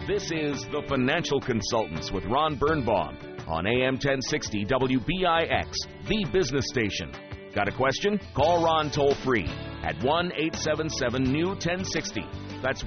This is The Financial Consultants with Ron Birnbaum on AM 1060 WBIX, the business station. Got a question? Call Ron toll-free at 1-877-NEW-1060. That's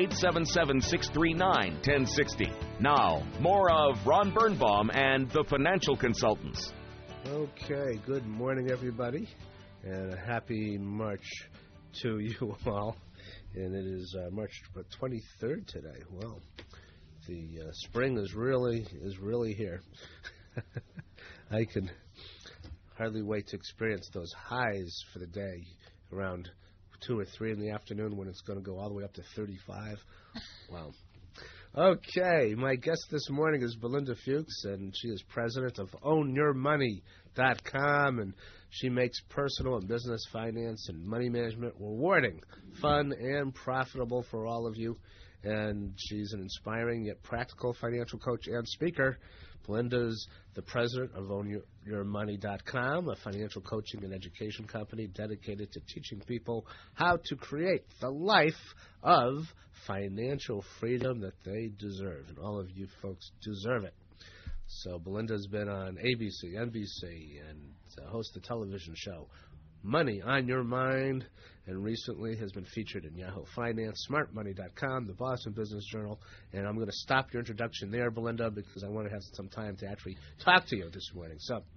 1-877-639-1060. Now, more of Ron Birnbaum and The Financial Consultants. Okay, good morning, everybody, and a happy March to you all. And it is March 23rd today. Well, the spring is really here. I can hardly wait to experience those highs for the day around 2 or 3 in the afternoon when it's going to go all the way up to 35. Wow. Okay, my guest this morning is Belinda Fuchs, and she is president of OwnYourMoney.com, and she makes personal and business finance and money management rewarding, fun, and profitable for all of you. And she's an inspiring yet practical financial coach and speaker. Belinda's the president of OwnYourMoney.com, a financial coaching and education company dedicated to teaching people how to create the life of financial freedom that they deserve. And all of you folks deserve it. So Belinda's been on ABC, NBC, and hosts the television show Money on Your Mind, and recently has been featured in Yahoo Finance, SmartMoney.com, the Boston Business Journal. And I'm going to stop your introduction there, Belinda, because I want to have some time to actually talk to you this morning.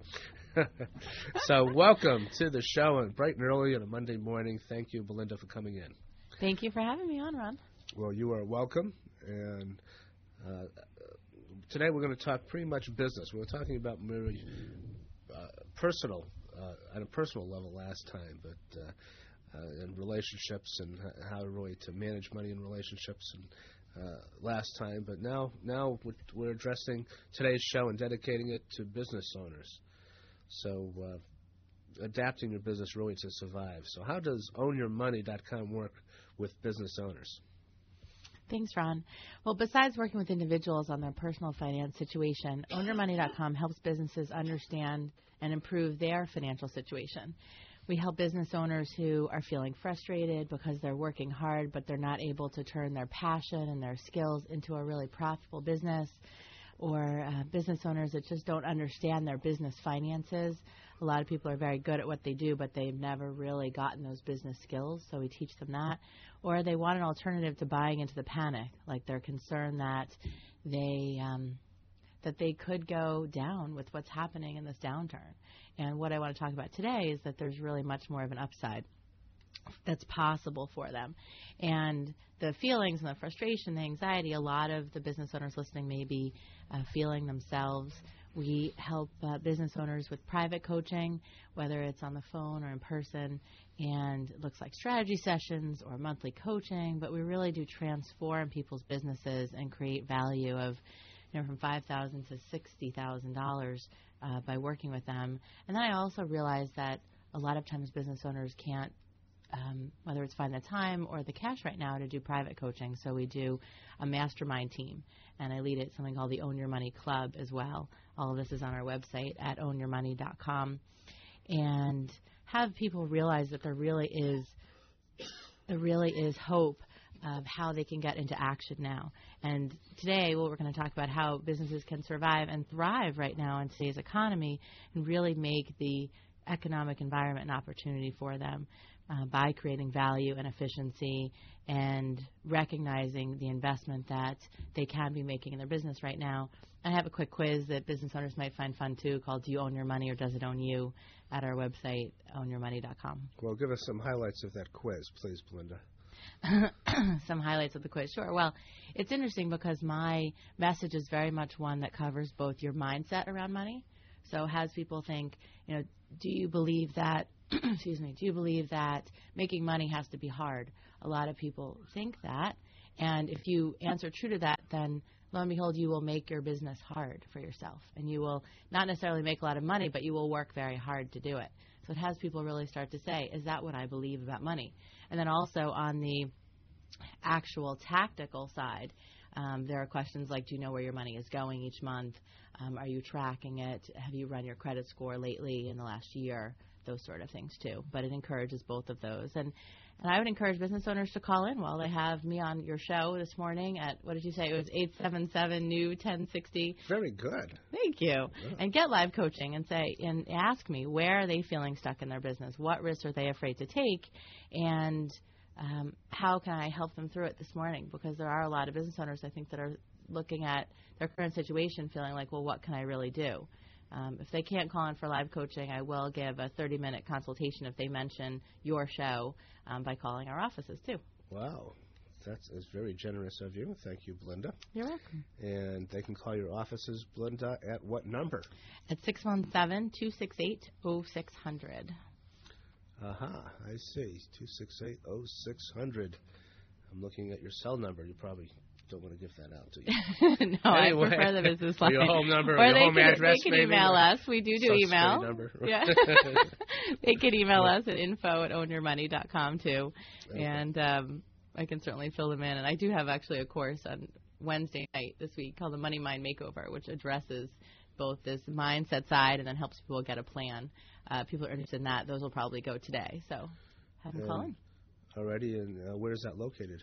So welcome to the show, and bright and early on a Monday morning. Thank you, Belinda, for coming in. Thank you for having me on, Ron. Well, you are welcome. And today we're going to talk pretty much business. We were talking about very personal, at a personal level last time, but in relationships and how really to manage money in relationships and last time. But now we're addressing today's show and dedicating it to business owners. So adapting your business really to survive. So how does OwnYourMoney.com work with business owners? Thanks, Ron. Well, besides working with individuals on their personal finance situation, OwnYourMoney.com helps businesses understand and improve their financial situation. We help business owners who are feeling frustrated because they're working hard, but they're not able to turn their passion and their skills into a really profitable business, or business owners that just don't understand their business finances. A lot of people are very good at what they do, but they've never really gotten those business skills, so we teach them that. Or they want an alternative to buying into the panic, like they're concerned that they could go down with what's happening in this downturn. And what I want to talk about today is that there's really much more of an upside that's possible for them. And the feelings and the frustration, the anxiety, a lot of the business owners listening may be feeling themselves. We help business owners with private coaching, whether it's on the phone or in person, and it looks like strategy sessions or monthly coaching, but we really do transform people's businesses and create value of from $5,000 to $60,000 by working with them. And then I also realize that a lot of times business owners can't, whether it's find the time or the cash right now to do private coaching. So we do a mastermind team, and I lead it, something called the Own Your Money Club as well. All of this is on our website at OwnYourMoney.com, and have people realize that there really is hope of how they can get into action now. And today, we're going to talk about how businesses can survive and thrive right now in today's economy and really make the economic environment an opportunity for them by creating value and efficiency and recognizing the investment that they can be making in their business right now. I have a quick quiz that business owners might find fun too, called Do You Own Your Money or Does It Own You, at our website, OwnYourMoney.com. Well, give us some highlights of that quiz, please, Belinda. Some highlights of the quiz. Sure. Well, it's interesting because my message is very much one that covers both your mindset around money. So has people think, do you believe that, do you believe that making money has to be hard? A lot of people think that. And if you answer true to that, then lo and behold, you will make your business hard for yourself. And you will not necessarily make a lot of money, but you will work very hard to do it. So it has people really start to say, is that what I believe about money? And then also on the actual tactical side, there are questions like, do you know where your money is going each month? Are you tracking it? Have you run your credit score lately in the last year? those sort of things too. But it encourages both of those. And I would encourage business owners to call in while they have me on your show this morning at, what did you say? It was 877-NEW-1060. Very good. Thank you. Yeah. And get live coaching and ask me, where are they feeling stuck in their business? What risks are they afraid to take? And how can I help them through it this morning? Because there are a lot of business owners, I think, that are looking at their current situation feeling like, well, what can I really do? If they can't call in for live coaching, I will give a 30-minute consultation if they mention your show by calling our offices, too. Wow. That's very generous of you. Thank you, Belinda. You're welcome. And they can call your offices, Belinda, at what number? At 617-268-0600. I see. 268-0600. I'm looking at your cell number. You probably don't want to give that out, do you? No, Anyway, I prefer the business line. your home number, or your home address, they can email us. We do Social email. Number. Yeah. They can email us at info@ownyourmoney.com, too. Okay. And I can certainly fill them in. And I do have actually a course on Wednesday night this week called the Money Mind Makeover, which addresses both this mindset side and then helps people get a plan. People are interested in that. Those will probably go today. So have them call in. Alrighty, and where is that located?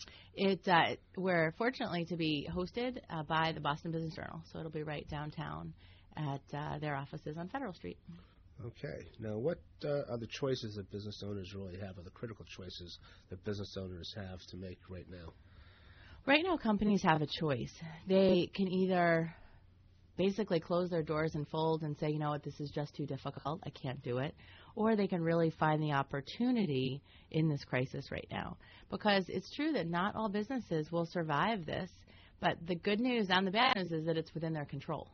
We're fortunately to be hosted by the Boston Business Journal, so it'll be right downtown at their offices on Federal Street. Okay. Now, what are the choices that business owners really have, or the critical choices that business owners have to make right now? Right now, companies have a choice. They can either basically close their doors and fold and say, you know what, this is just too difficult, I can't do it. Or they can really find the opportunity in this crisis right now. Because it's true that not all businesses will survive this, but the good news and the bad news is that it's within their control.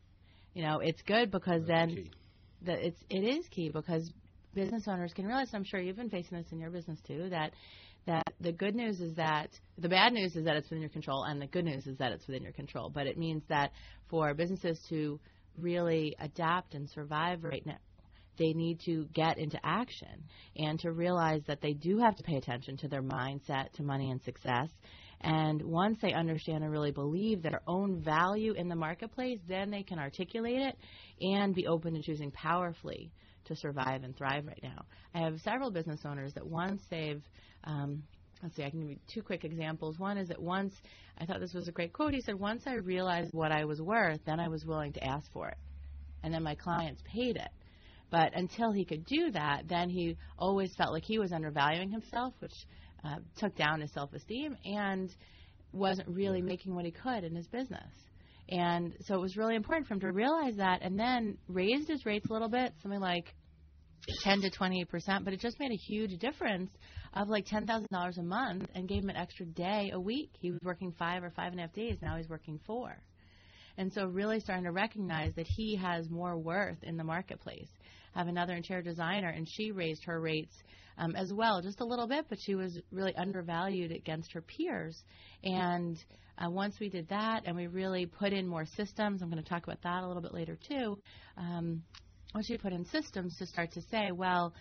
You know, it's good because then it is key because business owners can realize, I'm sure you've been facing this in your business too, that the good news is that the bad news is that it's within your control, and the good news is that it's within your control. But it means that for businesses to really adapt and survive right now, they need to get into action and to realize that they do have to pay attention to their mindset, to money and success. And once they understand and really believe their own value in the marketplace, then they can articulate it and be open to choosing powerfully to survive and thrive right now. I have several business owners that once they've, let's see, I can give you two quick examples. One is that once, I thought this was a great quote, he said, once I realized what I was worth, then I was willing to ask for it. And then my clients paid it. But until he could do that, then he always felt like he was undervaluing himself, which took down his self-esteem and wasn't really making what he could in his business. And so it was really important for him to realize that and then raised his rates a little bit, something like 10 to 28%, but it just made a huge difference of like $10,000 a month and gave him an extra day a week. He was working 5 or 5.5 days. Now he's working 4. And so really starting to recognize that he has more worth in the marketplace. I have another interior designer, and she raised her rates as well, just a little bit, but she was really undervalued against her peers. And once we did that and we really put in more systems, I'm going to talk about that a little bit later too, once we put in systems to start to say, well,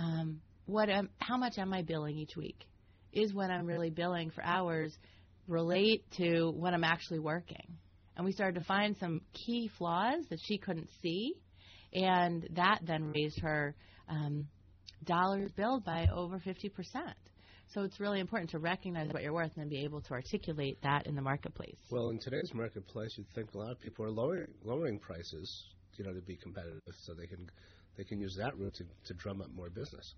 how much am I billing each week? Is what I'm really billing for hours relate to when I'm actually working? And we started to find some key flaws that she couldn't see, and that then raised her dollars billed by over 50%. So it's really important to recognize what you're worth and then be able to articulate that in the marketplace. Well, in today's marketplace, you'd think a lot of people are lowering prices, you know, to be competitive, so they can use that route to drum up more business.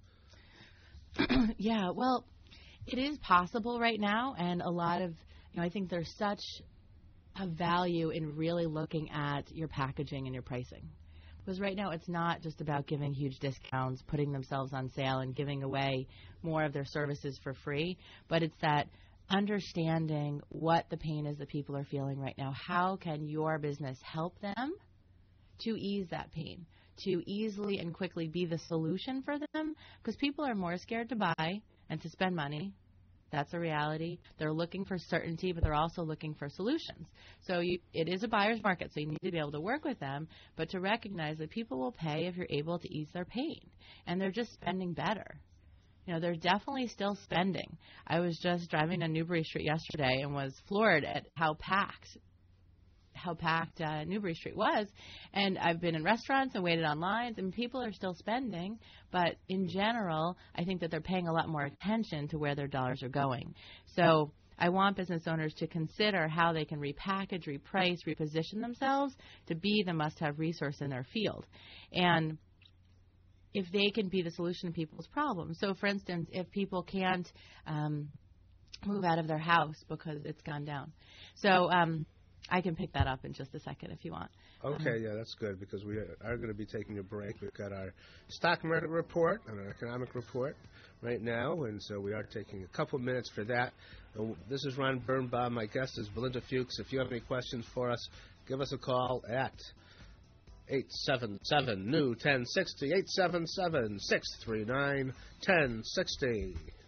Yeah, well, it is possible right now, and a lot of, I think there's such a value in really looking at your packaging and your pricing. Because right now it's not just about giving huge discounts, putting themselves on sale and giving away more of their services for free, but it's that understanding what the pain is that people are feeling right now. How can your business help them to ease that pain, to easily and quickly be the solution for them? Because people are more scared to buy and to spend money. That's a reality. They're looking for certainty, but they're also looking for solutions. So it is a buyer's market, so you need to be able to work with them, but to recognize that people will pay if you're able to ease their pain. And they're just spending better. They're definitely still spending. I was just driving on Newbury Street yesterday and was floored at how packed how packed Newbury Street was. And I've been in restaurants and waited on lines, and people are still spending. But in general, I think that they're paying a lot more attention to where their dollars are going. So I want business owners to consider how they can repackage, reprice, reposition themselves to be the must-have resource in their field. And if they can be the solution to people's problems. So, for instance, if people can't move out of their house because it's gone down. So I can pick that up in just a second if you want. Okay, yeah, that's good because we are going to be taking a break. We've got our stock market report and our economic report right now, and so we are taking a couple minutes for that. This is Ron Birnbaum. My guest is Belinda Fuchs. If you have any questions for us, give us a call at 877-NEW-1060, 877-639-1060.